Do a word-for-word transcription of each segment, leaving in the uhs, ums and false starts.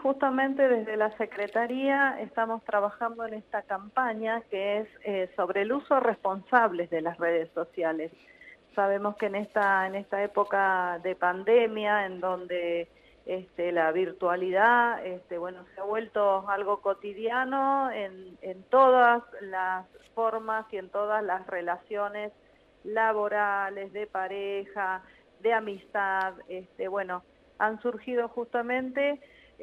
justamente desde la Secretaría estamos trabajando en esta campaña que es eh, sobre el uso responsable de las redes sociales. Sabemos que en esta, en esta época de pandemia, en donde este, la virtualidad este, bueno, se ha vuelto algo cotidiano en, en todas las formas y en todas las relaciones laborales, de pareja, de amistad, este, bueno, han surgido justamente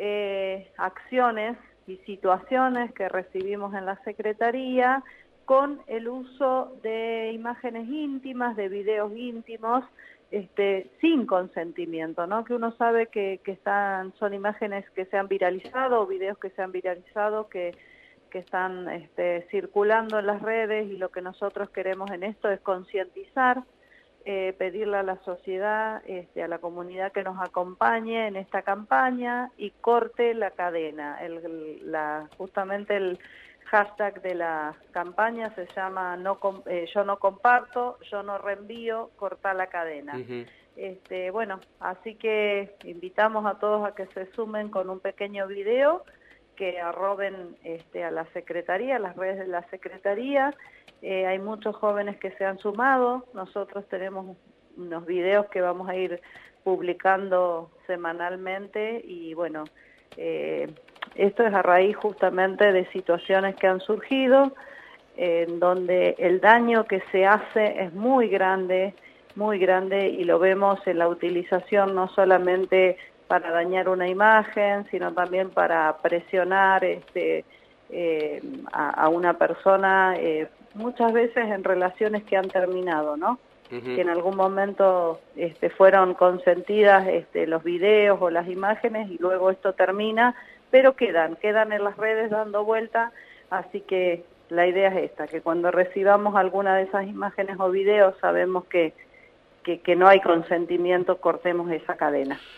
eh, acciones y situaciones que recibimos en la Secretaría con el uso de imágenes íntimas, de videos íntimos, este, sin consentimiento, ¿no? Que uno sabe que, que están, son imágenes que se han viralizado o videos que se han viralizado, que, que están este, circulando en las redes, y lo que nosotros queremos en esto es concientizar, eh, pedirle a la sociedad, este, a la comunidad que nos acompañe en esta campaña y corte la cadena. El, el, la, justamente el hashtag de la campaña se llama no, eh, yo no comparto, yo no reenvío, corta la cadena. Uh-huh. Este, bueno, así que invitamos a todos a que se sumen con un pequeño video, que arroben este, a la Secretaría, a las redes de la Secretaría. Eh, hay muchos jóvenes que se han sumado. Nosotros tenemos unos videos que vamos a ir publicando semanalmente y bueno, eh, esto es a raíz justamente de situaciones que han surgido, eh, en donde el daño que se hace es muy grande, muy grande, y lo vemos en la utilización no solamente para dañar una imagen, sino también para presionar este, eh, a, a una persona, eh, muchas veces en relaciones que han terminado, ¿no? Uh-huh. Que en algún momento este, fueron consentidas este, los videos o las imágenes y luego esto termina, pero quedan, quedan en las redes dando vuelta, así que la idea es esta, que cuando recibamos alguna de esas imágenes o videos sabemos que, que, que no hay consentimiento, cortemos esa cadena.